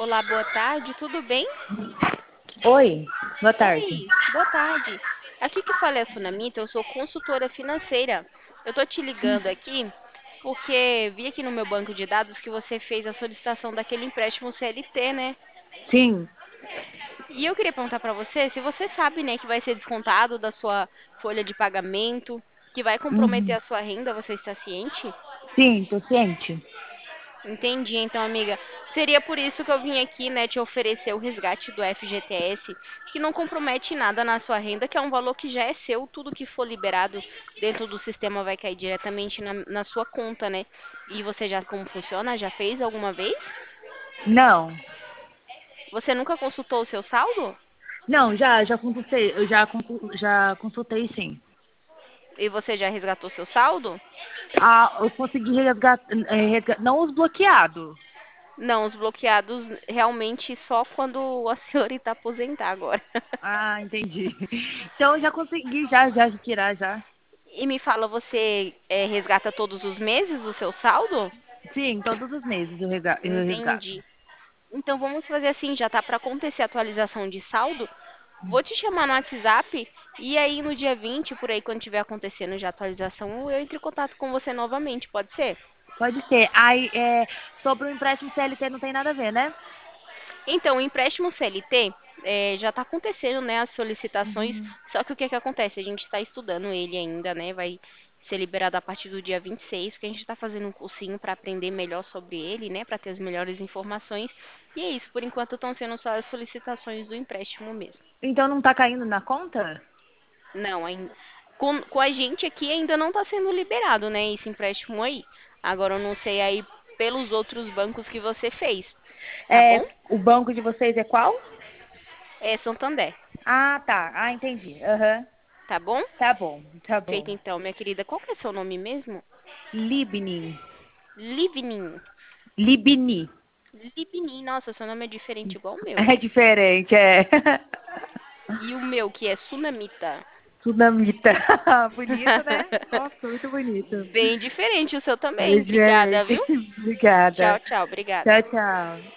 Olá, boa tarde, tudo bem? Oi, boa tarde. Oi, boa tarde. Aqui que fala é a Sunamita, eu sou consultora financeira. Eu tô te ligando aqui porque vi aqui no meu banco de dados que você fez a solicitação daquele empréstimo CLT, né? Sim, E eu queria perguntar para você se você sabe, né, que vai ser descontado da sua folha de pagamento, que vai comprometer uhum. a sua renda, você está ciente? Sim, tô ciente. Entendi, então, amiga. Seria por isso que eu vim aqui, né, te oferecer o resgate do FGTS, que não compromete nada na sua renda, que é um valor que já é seu, tudo que for liberado dentro do sistema vai cair diretamente na sua conta, né? E você já, como funciona? Já fez alguma vez? Não, Você nunca consultou o seu saldo? não, já consultei, já consultei sim. E você já resgatou seu saldo? Ah, eu consegui resgatar, não os bloqueados. Não, os bloqueados realmente só quando a senhora está aposentar agora. Ah, entendi. Então eu já consegui, já retirar já. E me fala, você resgata todos os meses o seu saldo? Sim, todos os meses eu resgato. Entendi. Então vamos fazer assim, já tá para acontecer a atualização de saldo. Vou te chamar no WhatsApp e aí no dia 20, por aí, quando tiver acontecendo já a atualização, eu entro em contato com você novamente, pode ser? Pode ser. Aí, sobre o empréstimo CLT não tem nada a ver, né? Então, o empréstimo CLT já está acontecendo, né, as solicitações, Uhum. só que o que que acontece? A gente está estudando ele ainda, né, vai ser liberado a partir do dia 26, porque a gente está fazendo um cursinho para aprender melhor sobre ele, né, para ter as melhores informações. E é isso, por enquanto estão sendo só as solicitações do empréstimo mesmo. Então não tá caindo na conta? Não, com a gente aqui ainda não está sendo liberado, né, esse empréstimo aí. Agora eu não sei aí pelos outros bancos que você fez, tá É, bom? o banco de vocês é qual? É Santander, Ah, tá. Ah, entendi. Aham. tá bom? Tá bom, tá Feito bom. então, minha querida. Qual que é seu nome mesmo? Libni. Livnin. Libni. Livnin. Nossa, seu nome é diferente igual o meu. É diferente, é. E o meu, que é Sunamita. Tsunamita. Bonito, né? Nossa, muito bonito. Bem diferente o seu É também. Obrigada, diferente. viu? Tchau, Obrigada. tchau. Obrigada. Tchau, tchau.